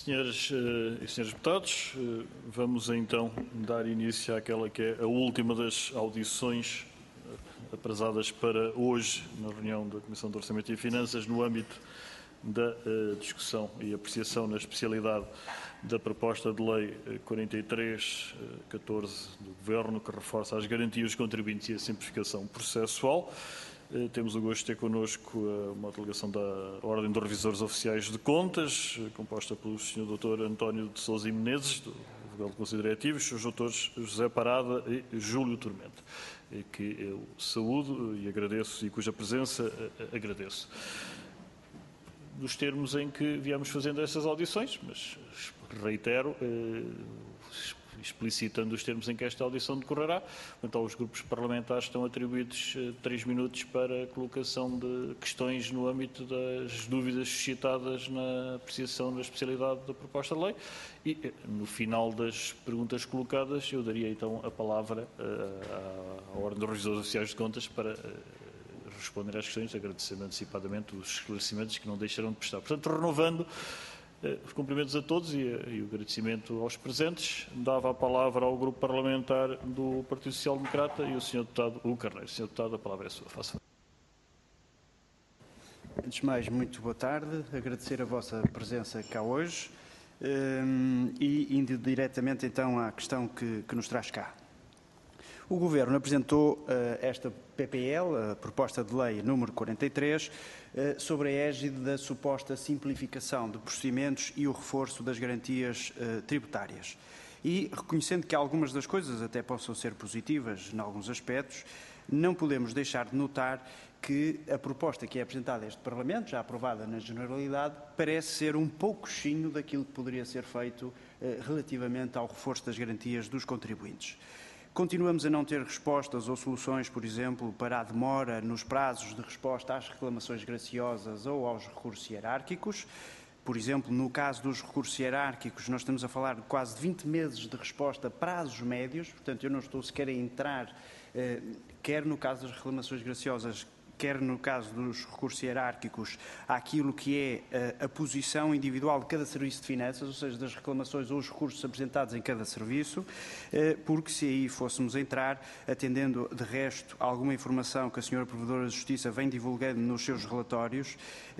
Senhoras e senhores deputados, vamos então dar início àquela que é a última das audições aprazadas para hoje, na reunião da Comissão de Orçamento e Finanças, no âmbito da discussão e apreciação na especialidade da proposta de lei 43/14 do Governo, que reforça as garantias dos contribuintes e a simplificação processual. Temos o gosto de ter connosco uma delegação da Ordem dos Revisores Oficiais de Contas, composta pelo Sr. Dr. António de Sousa e Menezes, do Vogal do Conselho Diretivo, os Srs. Doutores José Parada e Júlio Tormento, que eu saúdo e agradeço e cuja presença agradeço. Dos termos em que viemos fazendo essas audições, mas reitero, explicitando os termos em que esta audição decorrerá. Então, os grupos parlamentares estão atribuídos 3 minutos para a colocação de questões no âmbito das dúvidas suscitadas na apreciação da especialidade da proposta de lei e, no final das perguntas colocadas, eu daria então a palavra à Ordem dos Revisores Oficiais de Contas para responder às questões, agradecendo antecipadamente os esclarecimentos que não deixaram de prestar. Portanto, renovando os cumprimentos a todos e o agradecimento aos presentes, dava a palavra ao Grupo Parlamentar do Partido Social Democrata e o Sr. Deputado Hugo Carneiro. Sr. Deputado, a palavra é sua. Faça. Antes de mais, muito boa tarde. Agradecer a vossa presença cá hoje e indo diretamente então à questão que nos traz cá. O Governo apresentou esta PPL, a Proposta de Lei número 43, sobre a égide da suposta simplificação de procedimentos e o reforço das garantias tributárias. E, reconhecendo que algumas das coisas até possam ser positivas em alguns aspectos, não podemos deixar de notar que a proposta que é apresentada a este Parlamento, já aprovada na generalidade, parece ser um pouquinho daquilo que poderia ser feito relativamente ao reforço das garantias dos contribuintes. Continuamos a não ter respostas ou soluções, por exemplo, para a demora nos prazos de resposta às reclamações graciosas ou aos recursos hierárquicos. Por exemplo, no caso dos recursos hierárquicos, nós estamos a falar de quase 20 meses de resposta, prazos médios, portanto, eu não estou sequer a entrar, quer no caso das reclamações graciosas, quer no caso dos recursos hierárquicos, àquilo que é a posição individual de cada serviço de finanças, ou seja, das reclamações ou os recursos apresentados em cada serviço, porque se aí fôssemos entrar, atendendo de resto alguma informação que a Sra. Provedora de Justiça vem divulgando nos seus relatórios,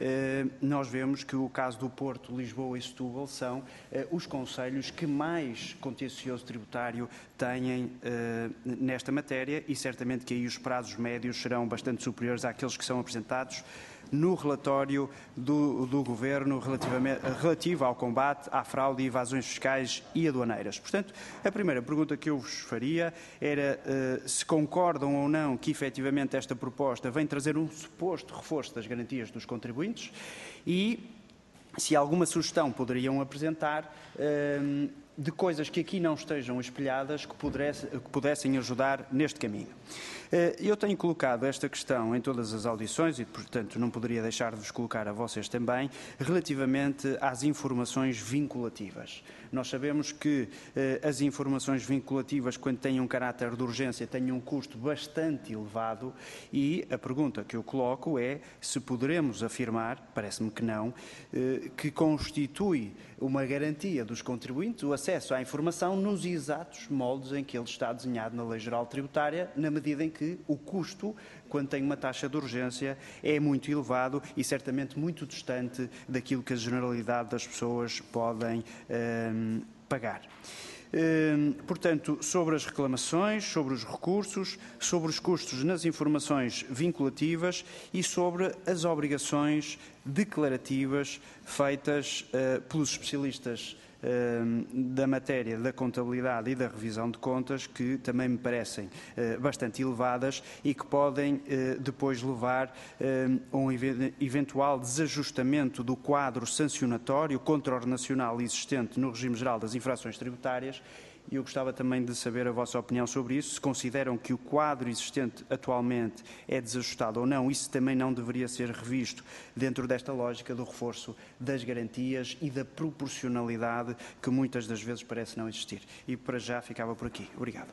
nós vemos que o caso do Porto, Lisboa e Setúbal são os concelhos que mais contencioso tributário têm nesta matéria e certamente que aí os prazos médios serão bastante superiores àqueles que são apresentados no relatório do Governo relativo ao combate à fraude e evasões fiscais e aduaneiras. Portanto, a primeira pergunta que eu vos faria era se concordam ou não que efetivamente esta proposta vem trazer um suposto reforço das garantias dos contribuintes e se alguma sugestão poderiam apresentar de coisas que aqui não estejam espelhadas que pudessem ajudar neste caminho. Eu tenho colocado esta questão em todas as audições e, portanto, não poderia deixar de vos colocar a vocês também, relativamente às informações vinculativas. Nós sabemos que as informações vinculativas, quando têm um caráter de urgência, têm um custo bastante elevado e a pergunta que eu coloco é se poderemos afirmar, parece-me que não, que constitui uma garantia dos contribuintes o acesso à informação nos exatos moldes em que ele está desenhado na Lei Geral Tributária, na medida em que o custo, quando tem uma taxa de urgência, é muito elevado e certamente muito distante daquilo que a generalidade das pessoas podem pagar. Portanto, sobre as reclamações, sobre os recursos, sobre os custos nas informações vinculativas e sobre as obrigações declarativas feitas pelos especialistas da matéria da contabilidade e da revisão de contas, que também me parecem bastante elevadas e que podem depois levar a um eventual desajustamento do quadro sancionatório contraordenacional existente no regime geral das infrações tributárias. E eu gostava também de saber a vossa opinião sobre isso, se consideram que o quadro existente atualmente é desajustado ou não, isso também não deveria ser revisto dentro desta lógica do reforço das garantias e da proporcionalidade que muitas das vezes parece não existir. E para já ficava por aqui. Obrigado.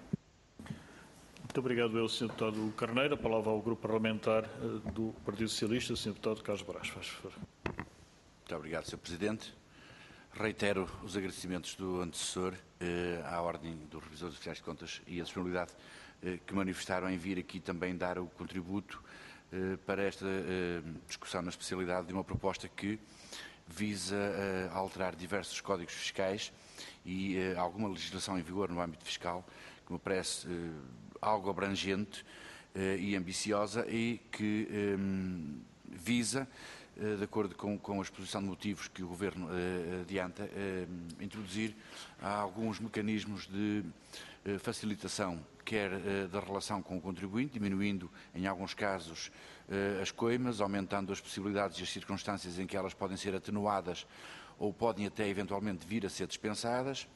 Muito obrigado, Sr. Deputado Carneiro. A palavra ao Grupo Parlamentar do Partido Socialista, Sr. Deputado Carlos Brás. Faz favor. Muito obrigado, Sr. Presidente. Reitero os agradecimentos do antecessor à Ordem dos Revisores Oficiais de Contas e a disponibilidade que manifestaram em vir aqui também dar o contributo para esta discussão na especialidade de uma proposta que visa alterar diversos códigos fiscais e alguma legislação em vigor no âmbito fiscal, que me parece algo abrangente e ambiciosa e que visa, de acordo com a exposição de motivos que o Governo adianta, introduzir alguns mecanismos de facilitação, quer da relação com o contribuinte, diminuindo, em alguns casos, as coimas, aumentando as possibilidades e as circunstâncias em que elas podem ser atenuadas ou podem até eventualmente vir a ser dispensadas.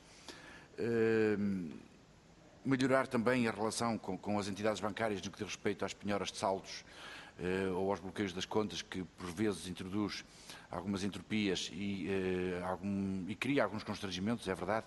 Melhorar também a relação com as entidades bancárias no que diz respeito às penhoras de saldos ou aos bloqueios das contas, que por vezes introduz algumas entropias e cria alguns constrangimentos, é verdade,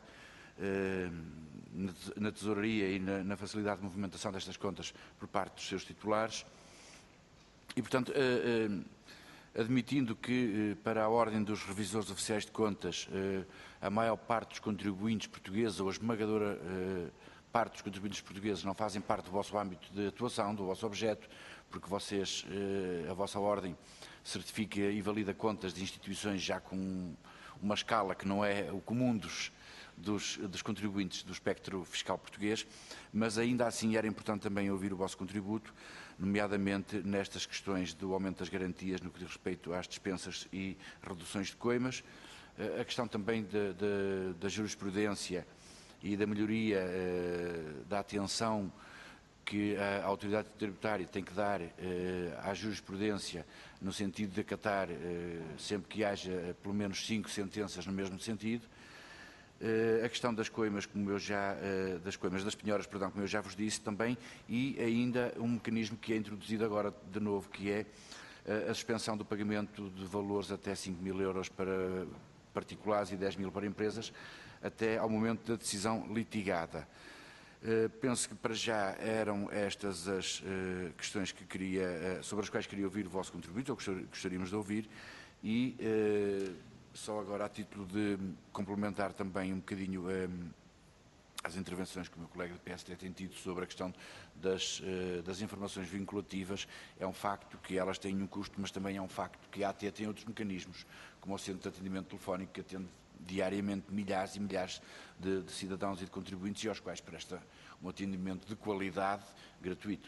na tesouraria e na facilidade de movimentação destas contas por parte dos seus titulares. E, portanto, admitindo que para a Ordem dos Revisores Oficiais de Contas a maior parte dos contribuintes portugueses ou a esmagadora parte dos contribuintes portugueses não fazem parte do vosso âmbito de atuação, do vosso objeto, porque vocês, a vossa Ordem, certifica e valida contas de instituições já com uma escala que não é o comum dos contribuintes do espectro fiscal português, mas ainda assim era importante também ouvir o vosso contributo, nomeadamente nestas questões do aumento das garantias no que diz respeito às dispensas e reduções de coimas, a questão também da jurisprudência e da melhoria da atenção que a autoridade tributária tem que dar à jurisprudência, no sentido de acatar sempre que haja pelo menos 5 sentenças no mesmo sentido. A questão das coimas, das penhoras, perdão, como eu já vos disse também, e ainda um mecanismo que é introduzido agora de novo, que é a suspensão do pagamento de valores até 5.000 euros para particulares e 10.000 para empresas, até ao momento da decisão litigada. Penso que para já eram estas as questões que sobre as quais queria ouvir o vosso contributo, ou gostaríamos de ouvir, e só agora a título de complementar também um bocadinho as intervenções que o meu colega do PSD tem tido sobre a questão das informações vinculativas. É um facto que elas têm um custo, mas também é um facto que a AT tem outros mecanismos, como o Centro de Atendimento Telefónico, que atende diariamente milhares e milhares de cidadãos e de contribuintes e aos quais presta um atendimento de qualidade gratuito.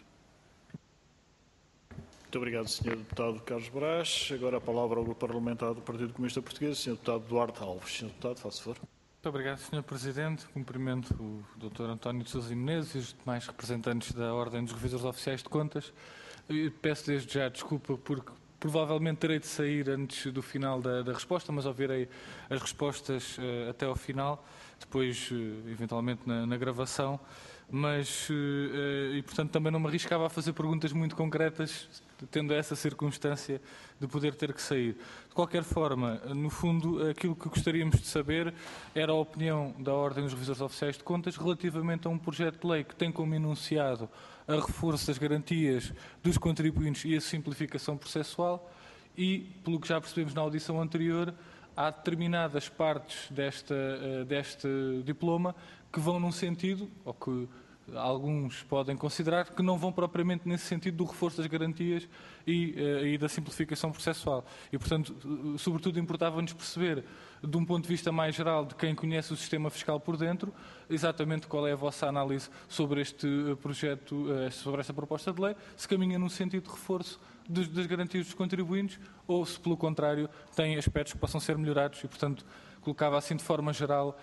Muito obrigado, Sr. Deputado Carlos Brás. Agora a palavra ao Grupo Parlamentar do Partido Comunista Português, Sr. Deputado Duarte Alves. Sr. Deputado, faça favor. Muito obrigado, Sr. Presidente. Cumprimento o Dr. António de Sousa e Menezes e os demais representantes da Ordem dos Revisores Oficiais de Contas. Peço desde já desculpa porque provavelmente terei de sair antes do final da resposta, mas ouvirei as respostas até ao final, depois, eventualmente, na gravação. Mas, e portanto, também não me arriscava a fazer perguntas muito concretas, tendo essa circunstância de poder ter que sair. De qualquer forma, no fundo, aquilo que gostaríamos de saber era a opinião da Ordem dos Revisores Oficiais de Contas relativamente a um projeto de lei que tem como enunciado a reforço das garantias dos contribuintes e a simplificação processual e, pelo que já percebemos na audição anterior, há determinadas partes deste diploma que vão num sentido, ou que alguns podem considerar, que não vão propriamente nesse sentido do reforço das garantias e da simplificação processual. E, portanto, sobretudo importava-nos perceber, de um ponto de vista mais geral, de quem conhece o sistema fiscal por dentro, exatamente qual é a vossa análise sobre este projeto, sobre esta proposta de lei, se caminha no sentido de reforço das garantias dos contribuintes ou se, pelo contrário, tem aspectos que possam ser melhorados e, portanto, colocava assim de forma geral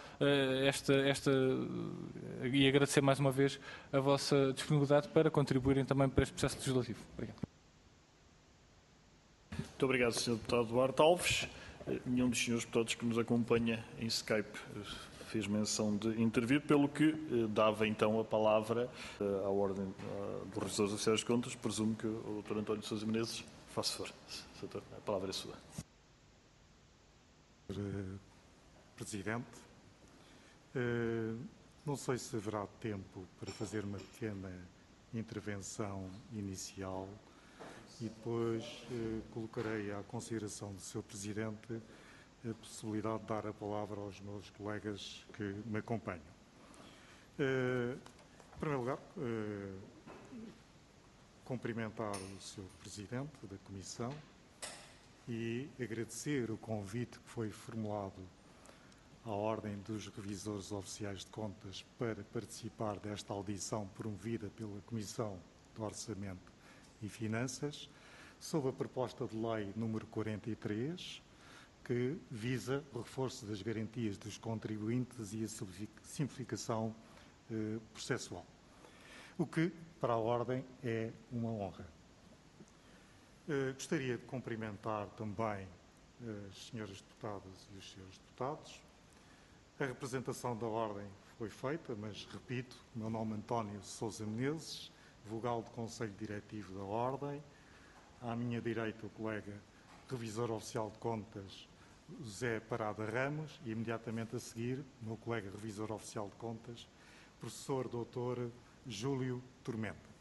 e agradecer mais uma vez a vossa disponibilidade para contribuírem também para este processo legislativo. Obrigado. Muito obrigado, Sr. Deputado Duarte Alves. Nenhum dos senhores deputados que nos acompanha em Skype fez menção de intervir, pelo que dava então a palavra à Ordem dos Revisores Oficiais de Contas. Presumo que o Dr. António de Sousa Menezes faça favor. A palavra é sua. Presidente, não sei se haverá tempo para fazer uma pequena intervenção inicial e depois colocarei à consideração do Sr. Presidente a possibilidade de dar a palavra aos meus colegas que me acompanham. Em primeiro lugar, cumprimentar o Sr. Presidente da Comissão e agradecer o convite que foi formulado à Ordem dos Revisores Oficiais de Contas para participar desta audição promovida pela Comissão de Orçamento e Finanças, sob a proposta de lei número 43, que visa o reforço das garantias dos contribuintes e a simplificação processual, o que, para a Ordem, é uma honra. Gostaria de cumprimentar também as senhoras deputadas e os senhores deputados. A representação da Ordem foi feita, mas, repito, o meu nome é António Sousa Menezes, vogal do Conselho Diretivo da Ordem. À minha direita, o colega Revisor Oficial de Contas, José Parada Ramos, e imediatamente a seguir, o meu colega Revisor Oficial de Contas, Professor Dr. Júlio Tormenta.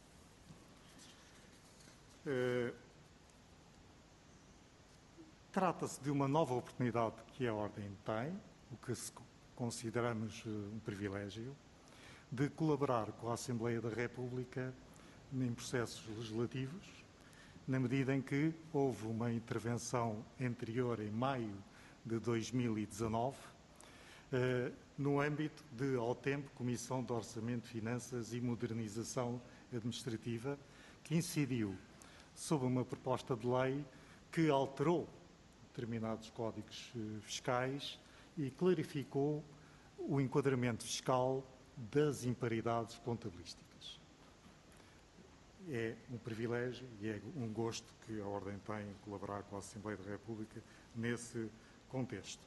Trata-se de uma nova oportunidade que a Ordem tem, o que consideramos um privilégio, de colaborar com a Assembleia da República em processos legislativos, na medida em que houve uma intervenção anterior, em maio de 2019, no âmbito de, ao tempo, Comissão de Orçamento, Finanças e Modernização Administrativa, que incidiu sobre uma proposta de lei que alterou determinados códigos fiscais e clarificou o enquadramento fiscal das imparidades contabilísticas. É um privilégio e é um gosto que a Ordem tem em colaborar com a Assembleia da República nesse contexto.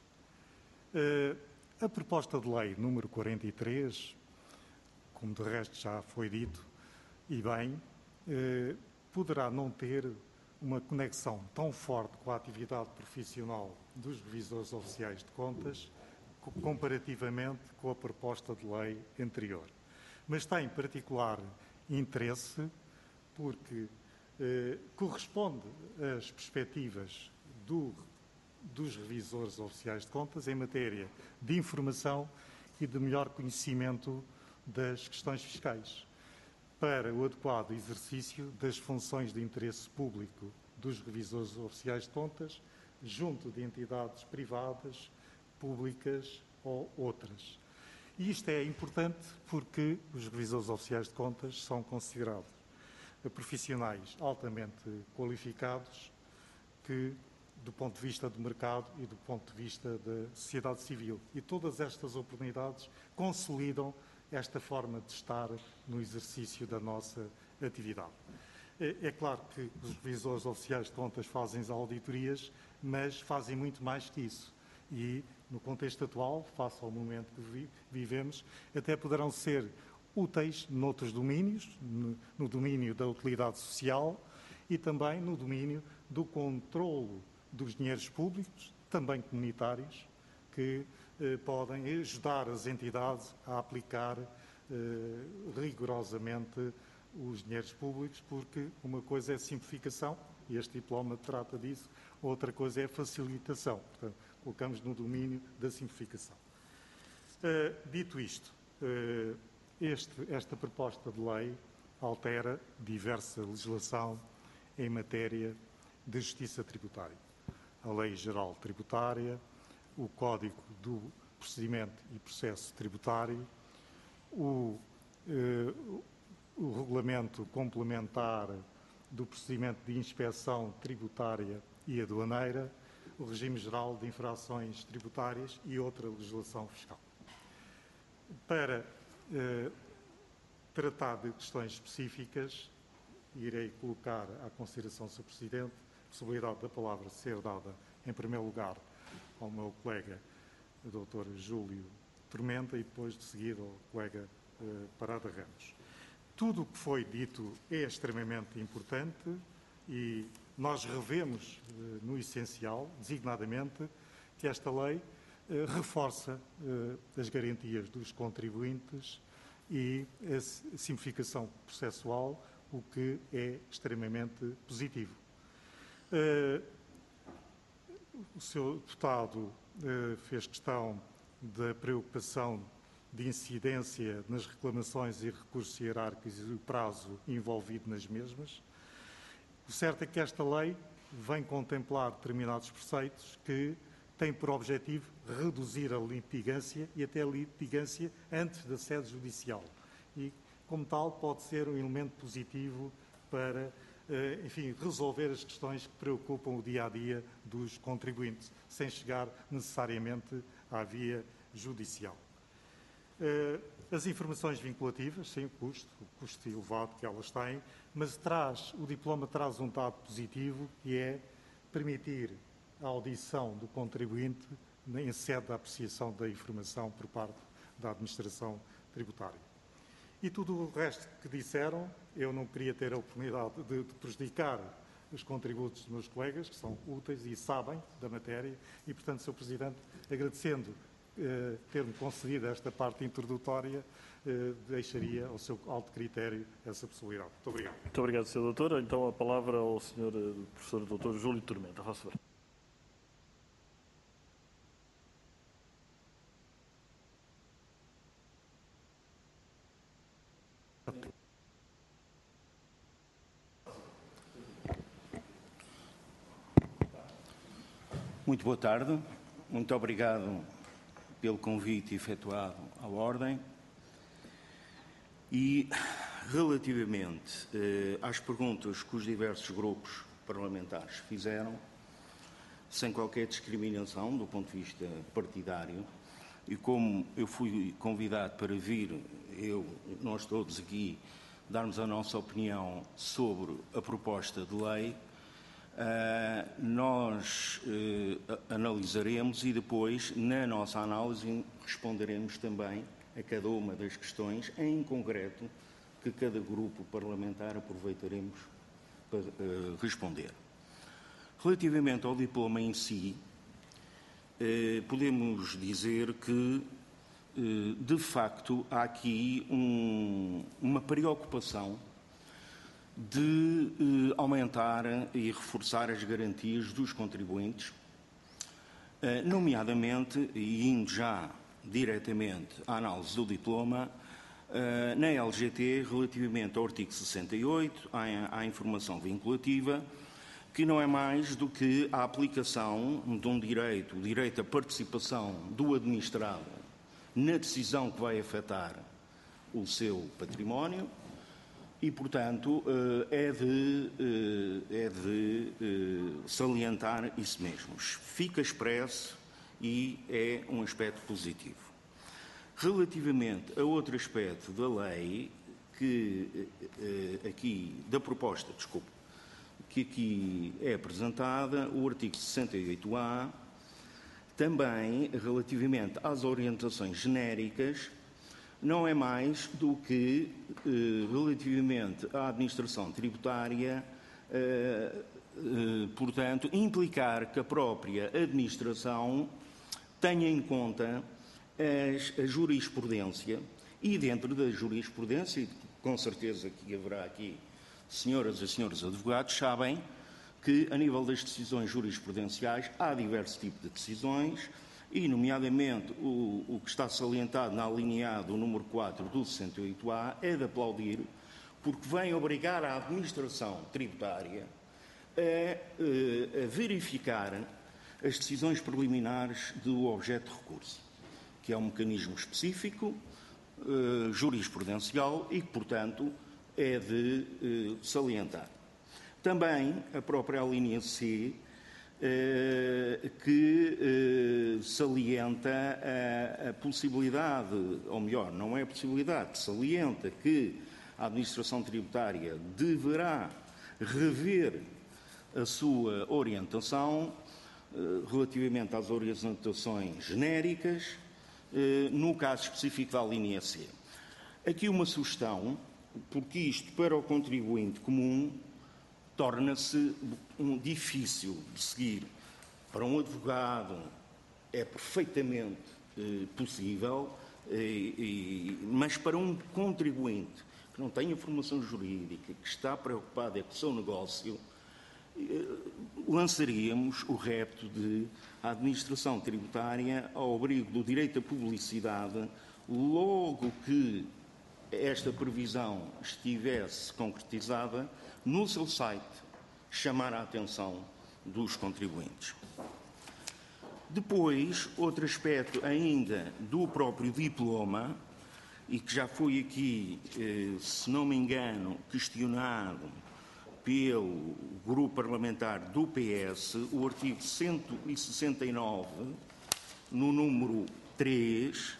A proposta de lei número 43, como de resto já foi dito, e bem, poderá não ter uma conexão tão forte com a atividade profissional dos revisores oficiais de contas, comparativamente com a proposta de lei anterior. Mas tem particular interesse porque corresponde às perspectivas dos revisores oficiais de contas em matéria de informação e de melhor conhecimento das questões fiscais, para o adequado exercício das funções de interesse público dos revisores oficiais de contas, junto de entidades privadas, públicas ou outras. E isto é importante porque os revisores oficiais de contas são considerados profissionais altamente qualificados que, do ponto de vista do mercado e do ponto de vista da sociedade civil. E todas estas oportunidades consolidam esta forma de estar no exercício da nossa atividade. É claro que os revisores oficiais de contas fazem as auditorias, mas fazem muito mais que isso. E, no contexto atual, face ao momento que vivemos, até poderão ser úteis noutros domínios, no domínio da utilidade social e também no domínio do controlo dos dinheiros públicos, também comunitários, que podem ajudar as entidades a aplicar rigorosamente os dinheiros públicos, porque uma coisa é simplificação, e este diploma trata disso, outra coisa é facilitação. Portanto, colocamos no domínio da simplificação. Dito isto, esta proposta de lei altera diversa legislação em matéria de justiça tributária. A Lei Geral Tributária, o Código do Procedimento e Processo Tributário, o Regulamento Complementar do Procedimento de Inspeção Tributária e Aduaneira, o Regime Geral de Infrações Tributárias e outra legislação fiscal. Para tratar de questões específicas, irei colocar à consideração do Sr. Presidente a possibilidade da palavra ser dada, em primeiro lugar, ao meu colega, o Dr. Júlio Tormenta, e depois, de seguida, ao colega Parada Ramos. Tudo o que foi dito é extremamente importante e nós revemos no essencial, designadamente, que esta lei reforça as garantias dos contribuintes e a simplificação processual, o que é extremamente positivo. O Sr. Deputado fez questão da preocupação de incidência nas reclamações e recursos hierárquicos e o prazo envolvido nas mesmas. O certo é que esta lei vem contemplar determinados preceitos que têm por objetivo reduzir a litigância e até a litigância antes da sede judicial. E, como tal, pode ser um elemento positivo para, enfim, resolver as questões que preocupam o dia-a-dia dos contribuintes, sem chegar necessariamente à via judicial. As informações vinculativas, sim, o custo elevado que elas têm, mas o diploma traz um dado positivo, que é permitir a audição do contribuinte em sede da apreciação da informação por parte da administração tributária. E tudo o resto que disseram, eu não queria ter a oportunidade de prejudicar os contributos dos meus colegas, que são úteis e sabem da matéria, e, portanto, Sr. Presidente, agradecendo ter-me concedido esta parte introdutória, deixaria ao seu alto critério essa possibilidade. Muito obrigado. Muito obrigado, Sr. Doutor. Então, a palavra ao Sr. Professor Doutor Júlio Tormenta. Faça favor. Muito boa tarde. Muito obrigado pelo convite efetuado à Ordem. E, relativamente às perguntas que os diversos grupos parlamentares fizeram, sem qualquer discriminação do ponto de vista partidário, e como eu fui convidado para vir, nós todos aqui, darmos a nossa opinião sobre a proposta de lei, nós analisaremos e depois, na nossa análise, responderemos também a cada uma das questões, em concreto, que cada grupo parlamentar aproveitaremos para responder. Relativamente ao diploma em si, podemos dizer que, de facto, há aqui uma preocupação de aumentar e reforçar as garantias dos contribuintes, nomeadamente, e indo já diretamente à análise do diploma, na LGT, relativamente ao artigo 68, à informação vinculativa, que não é mais do que a aplicação de um direito, o direito à participação do administrado na decisão que vai afetar o seu património e, portanto, é de salientar isso mesmo. Fica expresso e é um aspecto positivo. Relativamente a outro aspecto da lei, da proposta, que aqui é apresentada, o artigo 68A, também relativamente às orientações genéricas, não é mais do que relativamente à administração tributária, portanto, implicar que a própria administração tenha em conta a jurisprudência e, dentro da jurisprudência, e com certeza que haverá aqui senhoras e senhores advogados, sabem que, a nível das decisões jurisprudenciais, há diversos tipos de decisões e, nomeadamente, o que está salientado na alínea do número 4 do 68A é de aplaudir, porque vem obrigar a administração tributária a verificar as decisões preliminares do objeto de recurso, que é um mecanismo específico, jurisprudencial e que, portanto, é de salientar. Também a própria linha C, que salienta a possibilidade, ou melhor, não é a possibilidade, salienta que a administração tributária deverá rever a sua orientação relativamente às orientações genéricas, no caso específico da linha C. Aqui uma sugestão, porque isto, para o contribuinte comum, torna-se difícil de seguir. Para um advogado é perfeitamente possível, mas para um contribuinte que não tem a formação jurídica, que está preocupado com o seu negócio, lançaríamos o repto de a administração tributária, ao abrigo do direito à publicidade, logo que esta previsão estivesse concretizada, no seu site, chamar a atenção dos contribuintes. Depois, outro aspecto ainda do próprio diploma, e que já foi aqui, se não me engano, questionado pelo grupo parlamentar do PS, o artigo 169, no número 3,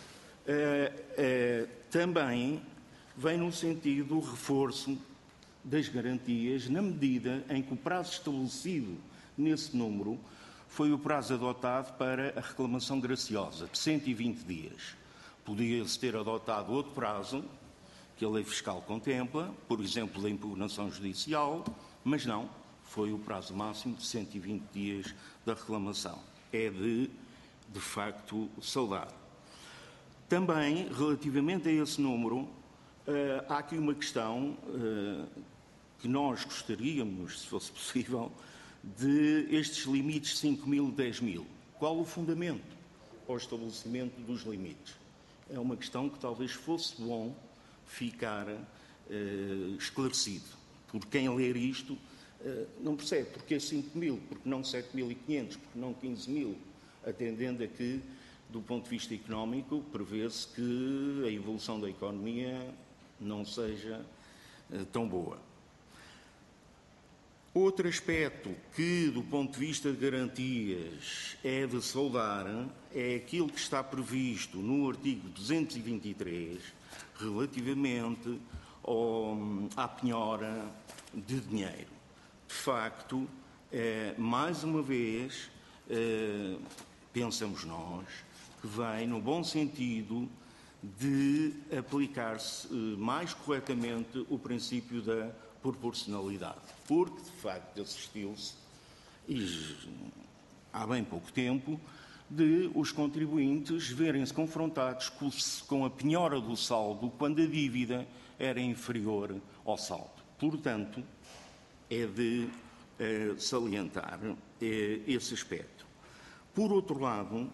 também vem no sentido do reforço das garantias, na medida em que o prazo estabelecido nesse número foi o prazo adotado para a reclamação graciosa, de 120 dias. Podia-se ter adotado outro prazo, que a lei fiscal contempla, por exemplo, da impugnação judicial, mas não, foi o prazo máximo de 120 dias da reclamação. É de facto, saudar. Também, relativamente a esse número, há aqui uma questão que nós gostaríamos, se fosse possível, de estes limites 5.000 e 10.000. Qual o fundamento ao estabelecimento dos limites? É uma questão que talvez fosse bom ficar esclarecido. Por quem ler isto não percebe porque 5.000, porque não 7.500, porque não 15.000, atendendo a que, do ponto de vista económico, prevê-se que a evolução da economia não seja tão boa. Outro aspecto que, do ponto de vista de garantias, é de saudar é aquilo que está previsto no artigo 223, relativamente à penhora de dinheiro. De facto, mais uma vez, pensamos nós, que vem no bom sentido de aplicar-se mais corretamente o princípio da proporcionalidade. Porque, de facto, assistiu-se, e há bem pouco tempo, de os contribuintes verem-se confrontados com a penhora do saldo quando a dívida era inferior ao saldo. Portanto, é de salientar esse aspecto. Por outro lado,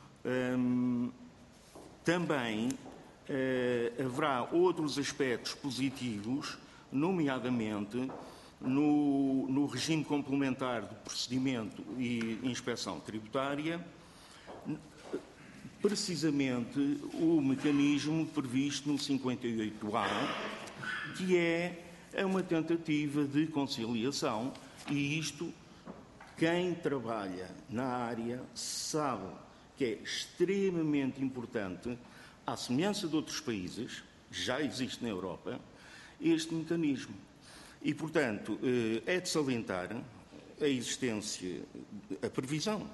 também haverá outros aspectos positivos, nomeadamente no regime complementar de procedimento e inspeção tributária, precisamente o mecanismo previsto no 58A, que é uma tentativa de conciliação, e isto, quem trabalha na área sabe que é extremamente importante, à semelhança de outros países, já existe na Europa, este mecanismo. E, portanto, é de salientar a existência, a previsão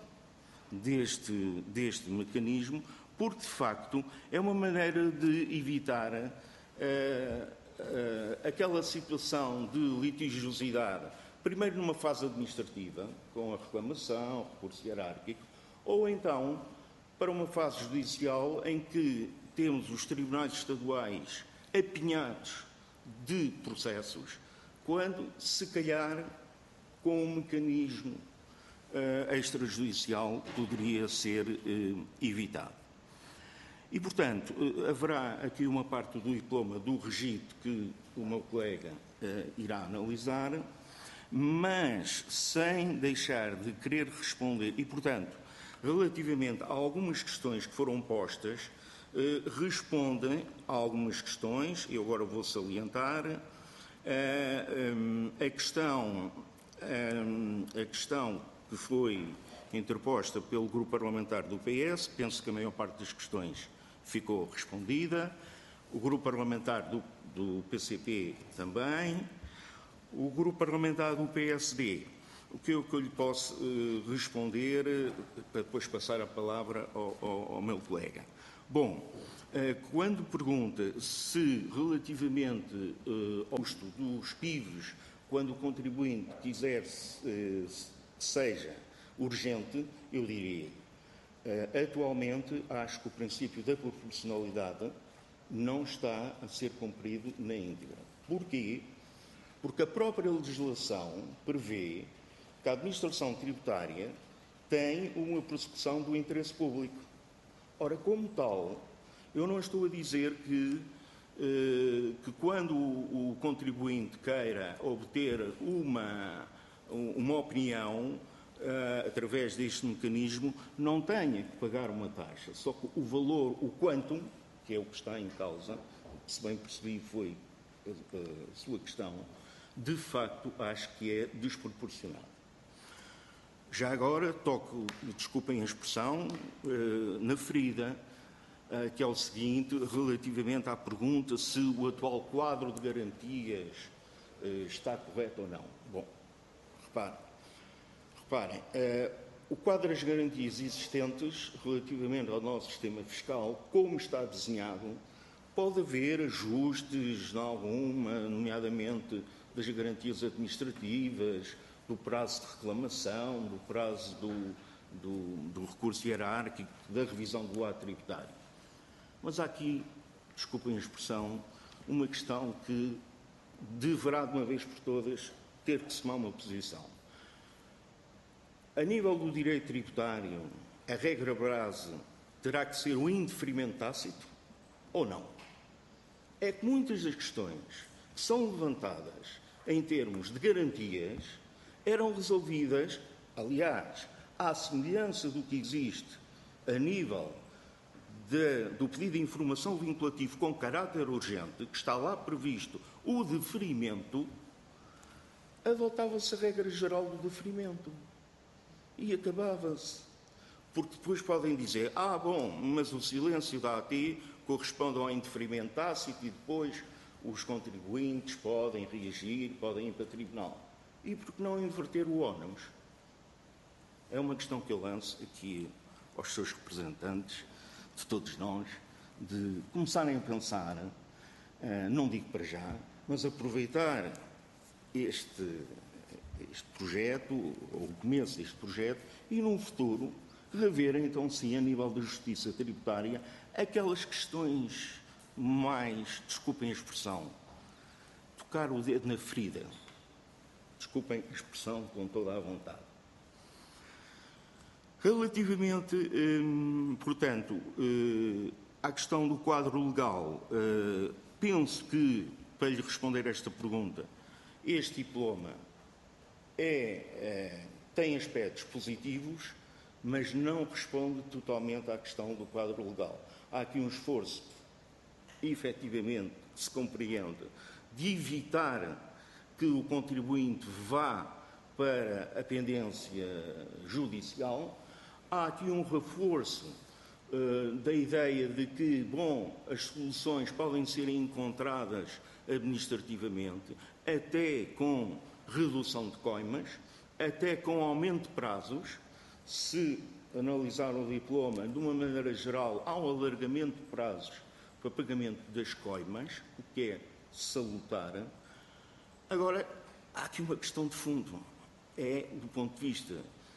deste mecanismo, porque, de facto, é uma maneira de evitar aquela situação de litigiosidade, primeiro numa fase administrativa, com a reclamação, recurso hierárquico, ou então para uma fase judicial em que temos os tribunais estaduais apinhados de processos, quando, se calhar, com um mecanismo extrajudicial poderia ser evitado. E, portanto, haverá aqui uma parte do diploma do registro que o meu colega irá analisar, mas sem deixar de querer responder, e, portanto, relativamente a algumas questões que foram postas, respondem a algumas questões, eu agora vou salientar, a questão que foi interposta pelo grupo parlamentar do PS, penso que a maior parte das questões ficou respondida, o grupo parlamentar do PCP também, o grupo parlamentar do PSD. O que eu lhe posso responder, para depois passar a palavra ao meu colega? Bom, quando pergunta se relativamente ao custo dos PIVs, quando o contribuinte quiser seja urgente, eu diria, atualmente acho que o princípio da proporcionalidade não está a ser cumprido na íntegra. Porquê? Porque a própria legislação prevê que a administração tributária tem uma persecução do interesse público. Ora, como tal, eu não estou a dizer que quando o contribuinte queira obter uma opinião através deste mecanismo, não tenha que pagar uma taxa. Só que o valor, o quantum, que é o que está em causa, se bem percebi foi a sua questão, de facto acho que é desproporcionado. Já agora toco, desculpem a expressão, na ferida, que é o seguinte, relativamente à pergunta se o atual quadro de garantias está correto ou não. Bom, reparem, o quadro das garantias existentes relativamente ao nosso sistema fiscal, como está desenhado, pode haver ajustes em alguma, nomeadamente das garantias administrativas, do prazo de reclamação, do prazo do recurso hierárquico, da revisão do ato tributário. Mas há aqui, desculpem a expressão, uma questão que deverá, de uma vez por todas, ter que se tomar uma posição. A nível do direito tributário, a regra base terá que ser o indeferimento tácito ou não? É que muitas das questões que são levantadas em termos de garantias eram resolvidas, aliás, à semelhança do que existe a nível do pedido de informação vinculativo com caráter urgente, que está lá previsto o deferimento, adotava-se a regra geral do deferimento. E acabava-se. Porque depois podem dizer, bom, mas o silêncio da AT corresponde ao indeferimento tácito e depois os contribuintes podem reagir, podem ir para o tribunal. E por que não inverter o ónus? É uma questão que eu lanço aqui aos seus representantes, de todos nós, de começarem a pensar, não digo para já, mas aproveitar este projeto, ou o começo deste projeto, e num futuro rever então sim, a nível da justiça tributária, aquelas questões mais, desculpem a expressão, tocar o dedo na ferida. Desculpem a expressão com toda a vontade. Relativamente, portanto, à questão do quadro legal, penso que, para lhe responder a esta pergunta, este diploma tem aspectos positivos, mas não responde totalmente à questão do quadro legal. Há aqui um esforço, efetivamente, que se compreende, de evitar que o contribuinte vá para a pendência judicial. Há aqui um reforço da ideia de que, bom, as soluções podem ser encontradas administrativamente, até com redução de coimas, até com aumento de prazos. Se analisar o diploma, de uma maneira geral, há um alargamento de prazos para pagamento das coimas, o que é salutar. Agora, há aqui uma questão de fundo. É, do ponto de vista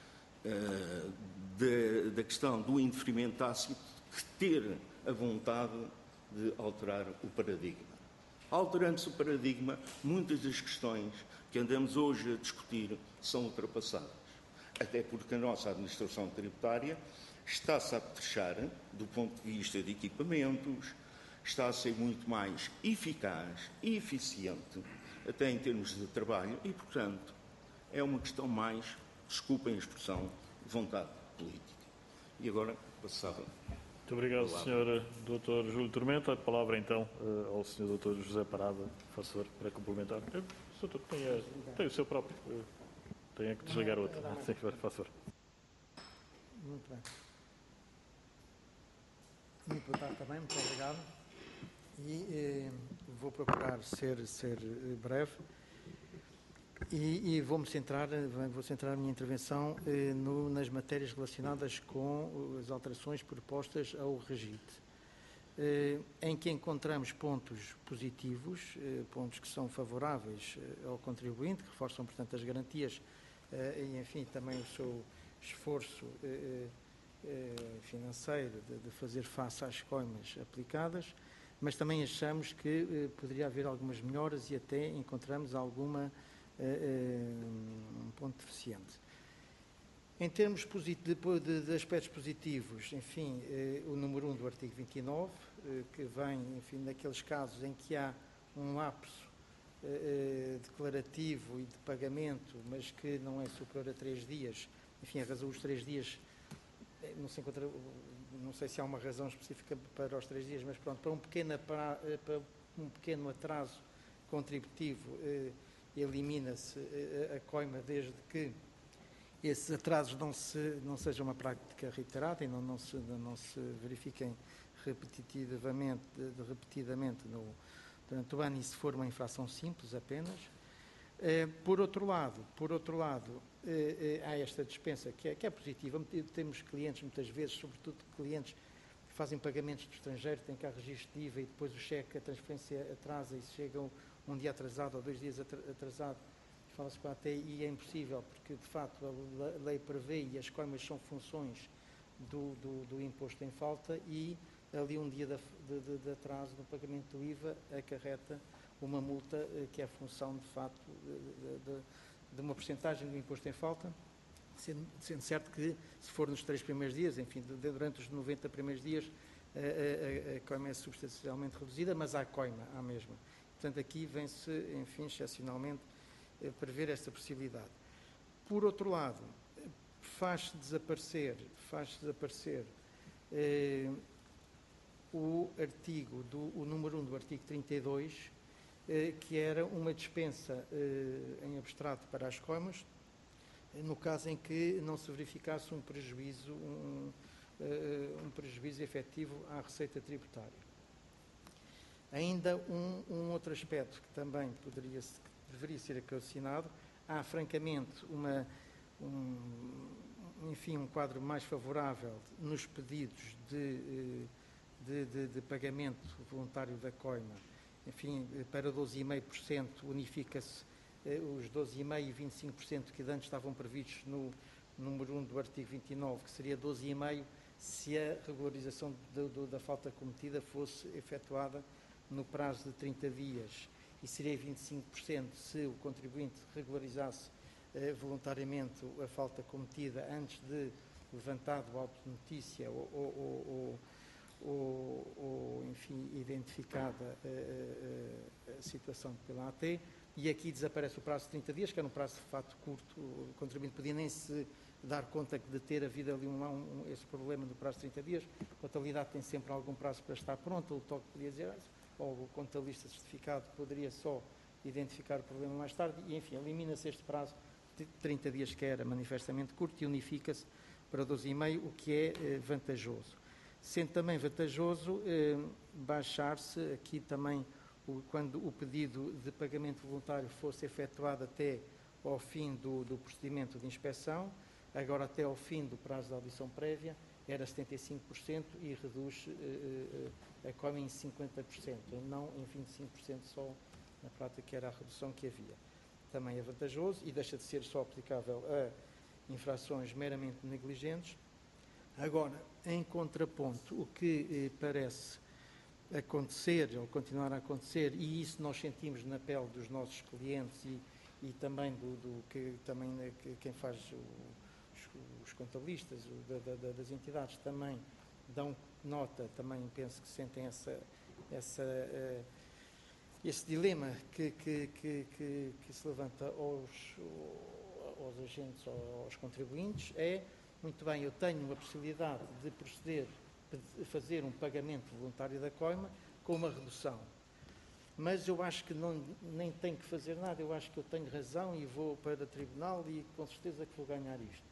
da questão do indeferimento tácito, ter a vontade de alterar o paradigma. Alterando-se o paradigma, muitas das questões que andamos hoje a discutir são ultrapassadas. Até porque a nossa administração tributária está-se a apetrechar, do ponto de vista de equipamentos, está a ser muito mais eficaz e eficiente, até em termos de trabalho, e, portanto, é uma questão mais, desculpem a expressão, vontade política. E agora passava. Muito obrigado, Sr. Dr. Júlio Tormenta. A palavra, então, ao Sr. Dr. José Parada, por favor, para complementar. O Sr. tem o seu próprio. Tem que desligar outro. Sim, por favor. Muito bem. Muito boa tarde também, muito obrigado. E vou procurar ser breve e vou centrar a minha intervenção nas matérias relacionadas com as alterações propostas ao REGIT, em que encontramos pontos positivos, pontos que são favoráveis ao contribuinte, que reforçam, portanto, as garantias e, enfim, também o seu esforço financeiro de fazer face às coimas aplicadas, mas também achamos que poderia haver algumas melhoras e até encontramos algum ponto deficiente. Em termos de aspectos positivos, enfim, o número 1 do artigo 29, que vem, enfim, naqueles casos em que há um lapso declarativo e de pagamento, mas que não é superior a 3 dias, enfim, a razão dos 3 dias, não sei se há uma razão específica para os 3 dias, mas pronto, para um pequeno atraso contributivo, elimina-se a coima desde que esses atrasos não sejam uma prática reiterada e não se verifiquem repetidamente durante o ano e se for uma infração simples apenas. Por outro lado, há esta dispensa que é positiva. Temos clientes, muitas vezes, sobretudo clientes que fazem pagamentos do estrangeiro, têm cá registro de IVA e depois o cheque, a transferência atrasa e chegam um dia atrasado ou 2 dias atrasado. Fala-se com a AT e é impossível, porque de facto a lei prevê e as coimas são funções do imposto em falta e ali um dia de atraso no pagamento do IVA acarreta uma multa que é função de facto de uma porcentagem do imposto em falta, sendo certo que se for nos 3 primeiros dias, enfim, durante os 90 primeiros dias a coima é substancialmente reduzida, mas há coima, há mesma. Portanto, aqui vem-se, enfim, excepcionalmente prever esta possibilidade. Por outro lado, faz-se desaparecer o número 1 do artigo 32, que era uma dispensa em abstrato para as coimas, no caso em que não se verificasse um prejuízo efetivo à receita tributária. Ainda um outro aspecto que também deveria ser calcinado, há francamente um quadro mais favorável nos pedidos de pagamento voluntário da coima. Enfim, para 12,5% unifica-se os 12,5% e 25% que antes estavam previstos no número 1 do artigo 29, que seria 12,5% se a regularização da falta cometida fosse efetuada no prazo de 30 dias e seria 25% se o contribuinte regularizasse voluntariamente a falta cometida antes de levantado o auto de notícia ou enfim, identificada a situação pela AT, e aqui desaparece o prazo de 30 dias, que era um prazo de facto curto, o contribuinte podia nem se dar conta de ter havido ali esse problema do prazo de 30 dias, a contabilidade tem sempre algum prazo para estar pronta, o TOC podia dizer, ou o contabilista certificado poderia só identificar o problema mais tarde, e enfim, elimina-se este prazo de 30 dias que era manifestamente curto e unifica-se para 12,5, o que é vantajoso. Sendo também vantajoso baixar-se aqui também, quando o pedido de pagamento voluntário fosse efetuado até ao fim do procedimento de inspeção, agora até ao fim do prazo de audição prévia, era 75% e reduz a coima em 50%, não em 25% só, na prática que era a redução que havia. Também é vantajoso e deixa de ser só aplicável a infrações meramente negligentes. Agora, em contraponto, o que parece acontecer, ou continuar a acontecer, e isso nós sentimos na pele dos nossos clientes e também quem faz os contabilistas das entidades também dão nota, também penso que sentem esse dilema que se levanta aos agentes, aos contribuintes, é, muito bem, eu tenho a possibilidade de proceder a fazer um pagamento voluntário da coima com uma redução, mas eu acho que nem tenho que fazer nada, eu acho que eu tenho razão e vou para o tribunal e com certeza que vou ganhar isto.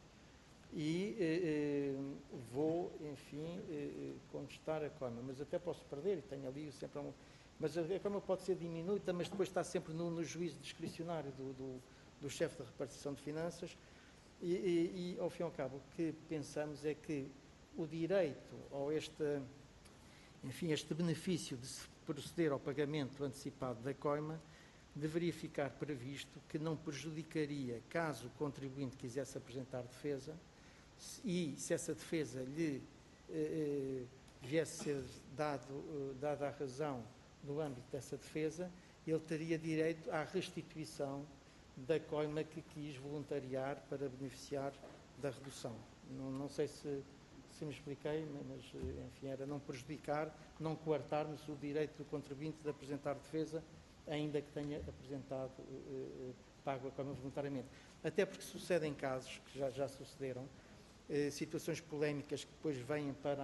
E vou, enfim, contestar a coima, mas até posso perder e tenho ali sempre mas a coima pode ser diminuída, mas depois está sempre no juízo discricionário do chefe da repartição de finanças e, ao fim e ao cabo, o que pensamos é que o direito ou este benefício de se proceder ao pagamento antecipado da coima deveria ficar previsto que não prejudicaria, caso o contribuinte quisesse apresentar defesa, e se essa defesa lhe viesse ser dada a razão no âmbito dessa defesa, ele teria direito à restituição da coima que quis voluntariar para beneficiar da redução. Não sei se me expliquei, mas, enfim, era não prejudicar, não coartarmos o direito do contribuinte de apresentar defesa, ainda que tenha apresentado, pago a coima voluntariamente. Até porque sucedem casos, que já sucederam, situações polémicas que depois vêm para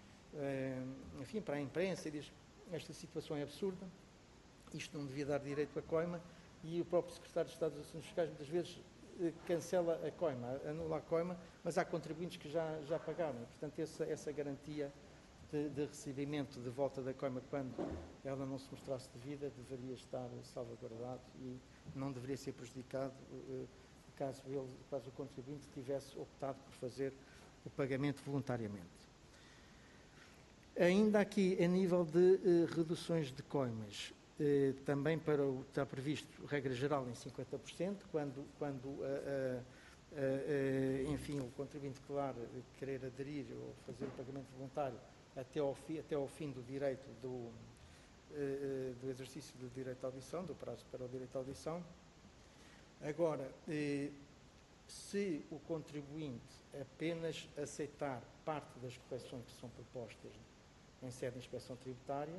a imprensa e diz esta situação é absurda, isto não devia dar direito à coima, e o próprio Secretário de Estado dos Assuntos Fiscais muitas vezes cancela a coima, anula a coima, mas há contribuintes que já pagaram. Portanto, essa garantia de recebimento de volta da coima quando ela não se mostrasse devida deveria estar salvaguardado e não deveria ser prejudicado caso o contribuinte tivesse optado por fazer o pagamento voluntariamente. Ainda aqui, a nível de reduções de coimas, também está previsto, regra geral, em 50%, quando enfim, o contribuinte, claro, querer aderir ou fazer o pagamento voluntário até ao fim do direito do exercício do direito à audição, do prazo para o direito à audição. Agora, se o contribuinte apenas aceitar parte das correções que são propostas em sede de inspeção tributária,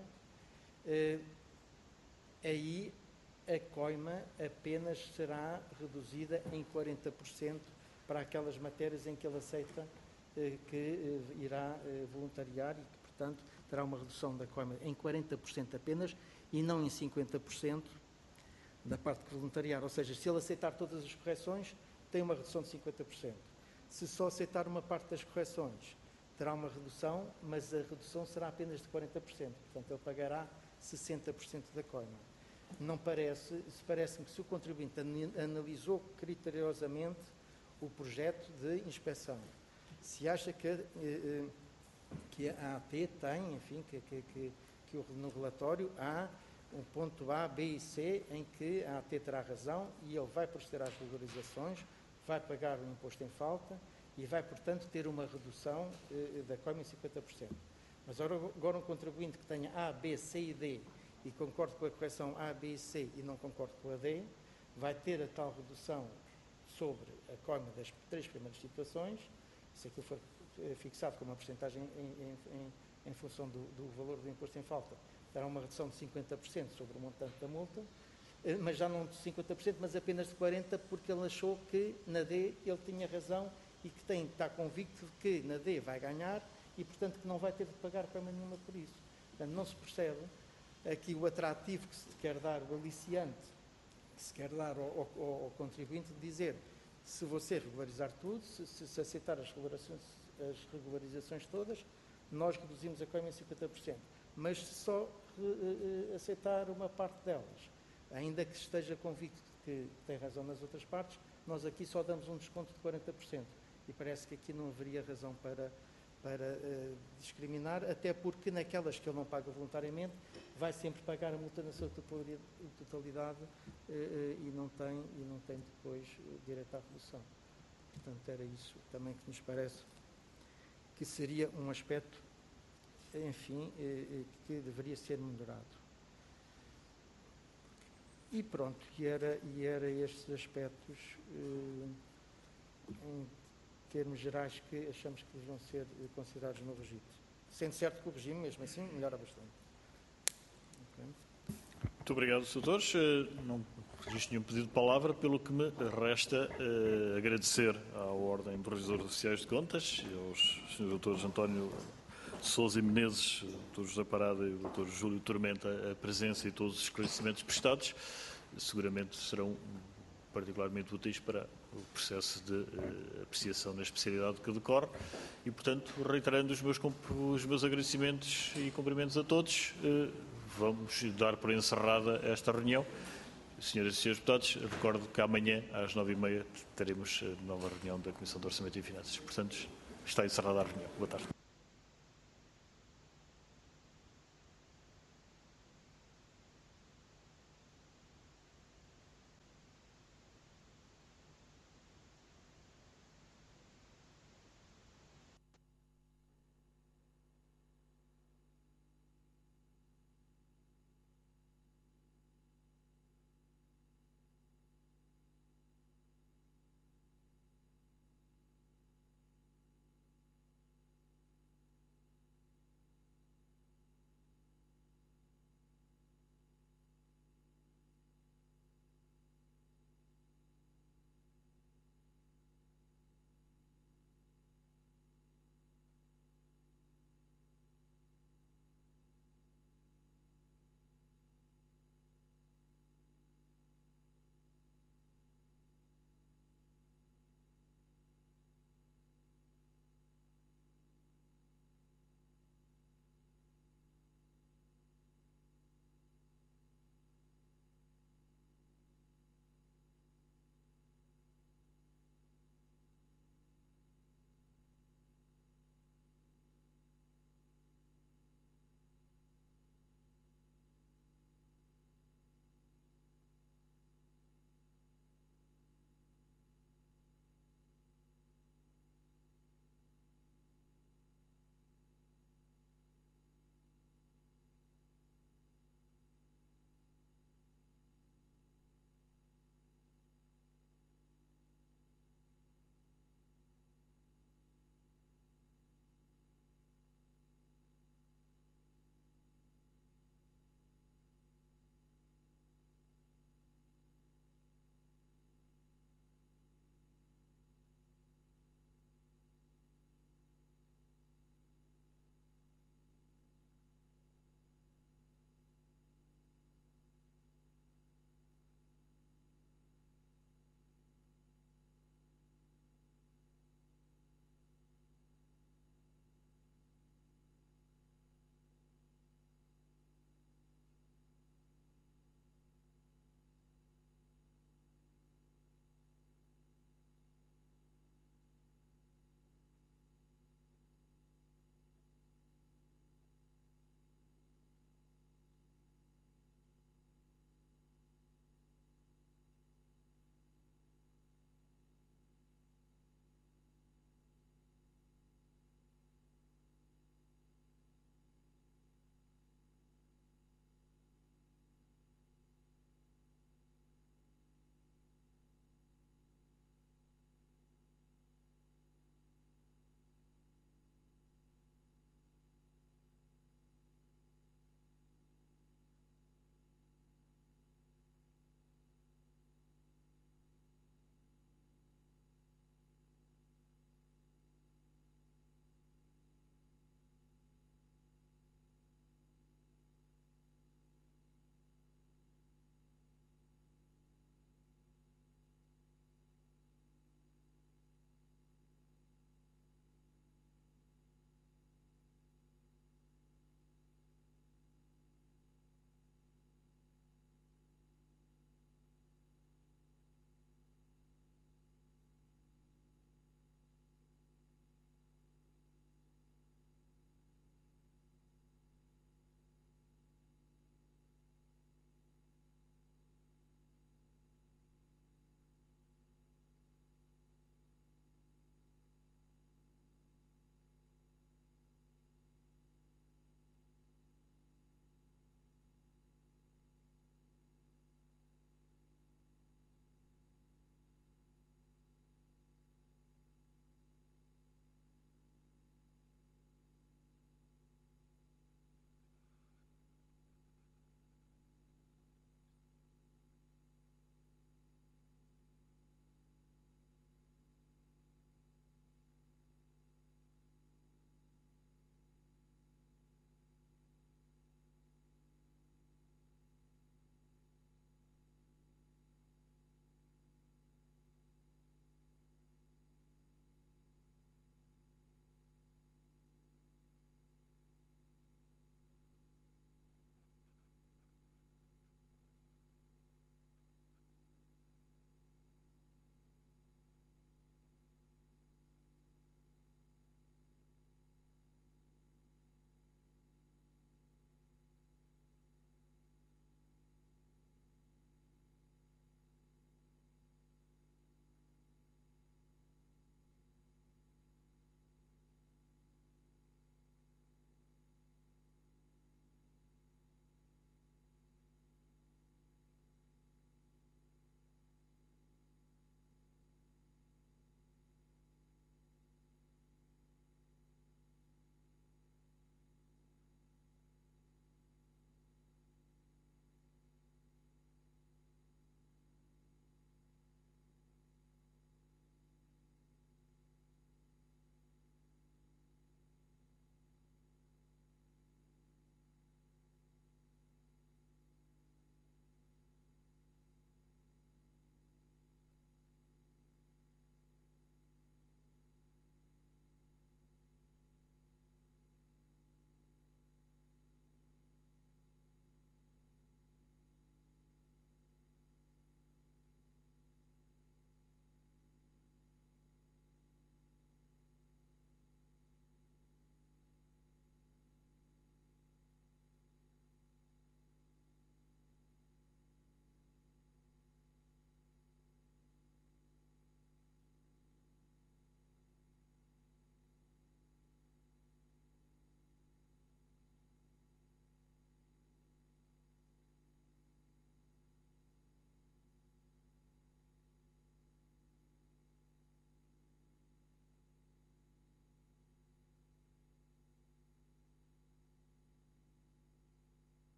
aí a coima apenas será reduzida em 40% para aquelas matérias em que ele aceita que irá voluntariar e que, portanto, terá uma redução da coima em 40% apenas e não em 50% da parte que voluntariar. Ou seja, se ele aceitar todas as correções, tem uma redução de 50%. Se só aceitar uma parte das correções, terá uma redução, mas a redução será apenas de 40%. Portanto, ele pagará 60% da coima. Parece-me que se o contribuinte analisou criteriosamente o projeto de inspeção, se acha que a AT tem, enfim, no relatório há um ponto A, B e C em que a AT terá razão e ele vai proceder às regularizações, vai pagar o imposto em falta e vai, portanto, ter uma redução da coima em 50%. Mas agora um contribuinte que tenha A, B, C e D e concorde com a correção A, B e C e não concorde com a D, vai ter a tal redução sobre a coima das 3 primeiras situações, se aquilo for fixado com uma porcentagem em função do valor do imposto em falta, terá uma redução de 50% sobre o montante da multa, mas já não de 50%, mas apenas de 40%, porque ele achou que na D ele tinha razão e que está convicto de que na D vai ganhar e, portanto, que não vai ter de pagar coima nenhuma por isso. Portanto, não se percebe aqui o atrativo que se quer dar, o aliciante que se quer dar ao contribuinte, de dizer, se você regularizar tudo, se aceitar as regularizações todas, nós reduzimos a coima em 50%. Mas se só aceitar uma parte delas, ainda que esteja convicto que tem razão nas outras partes, nós aqui só damos um desconto de 40%. E parece que aqui não haveria razão para discriminar, até porque naquelas que ele não paga voluntariamente, vai sempre pagar a multa na sua totalidade e não tem depois direito à redução. Portanto, era isso também que nos parece que seria um aspecto, enfim, que deveria ser melhorado. E pronto, e era estes aspectos, em termos gerais, que achamos que deviam ser considerados no regime. Sendo certo que o regime, mesmo assim, melhora bastante. Okay. Muito obrigado, Sr. Doutores. Não existe nenhum pedido de palavra, pelo que me resta agradecer à Ordem dos Revisores Oficiais de Contas e aos Srs. Doutores António Sousa e Menezes, Dr. José Parada e o Dr. Júlio Tormenta a presença e todos os esclarecimentos prestados. Seguramente serão particularmente úteis para o processo de apreciação da especialidade que decorre e, portanto, reiterando os meus agradecimentos e cumprimentos a todos, vamos dar por encerrada esta reunião. Senhoras e senhores deputados, recordo que amanhã, às 9h30, teremos a nova reunião da Comissão de Orçamento e Finanças. Portanto, está encerrada a reunião. Boa tarde.